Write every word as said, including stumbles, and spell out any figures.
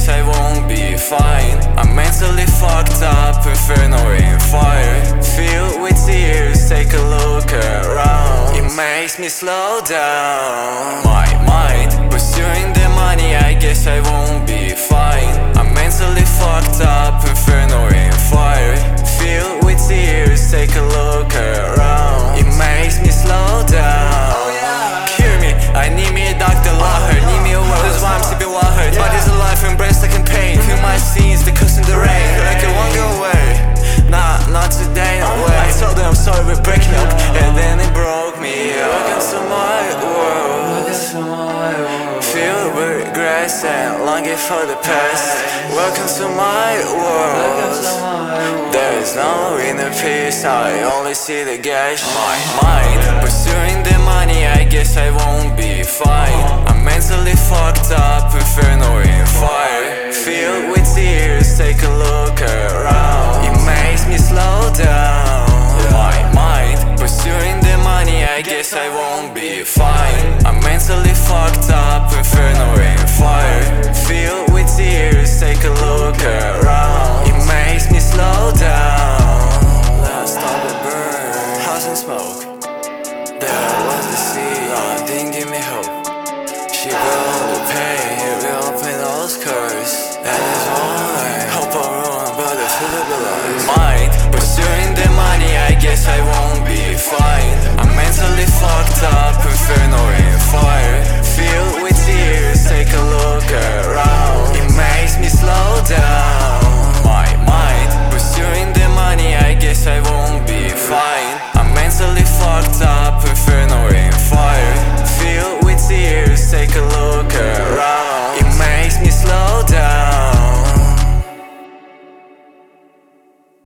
guess I won't be fine. I'm mentally fucked up, inferno in fire. Filled with tears, take a look around. It makes me slow down. My mind, pursuing the money, I guess I won't be fine. I'm mentally fucked up, inferno in fire. Filled with tears, take a look around. It makes me slow down. Hear me, I need me a doctor, love her. Need me a word, that's why I'm sipping water. Body's alive, embrace like in pain. Feel my scenes, the cuss in the rain. Like it won't go away. Nah, not today, no way. I told them I'm sorry we're breaking up, and then it broke me up. Welcome to my world. Filled with regrets and longing for the past. Welcome to my world. There is no inner peace, I only see the gash. My mind, pursuing the money, I guess I won't be fine. I'm mentally fucked up, inferno in fire. Filled with tears, take a look around. It makes me slow down. My mind, pursuing the money, I guess I won't be fine. I'm mentally fucked up, inferno in fire. Filled with tears, take a look around. It makes me slow down. Let's stop the burn, house and smoke. There was the sea, oh, didn't give me hope. She will the pain, it will open those curves. And it's all I hope I ruin, but I feel it below.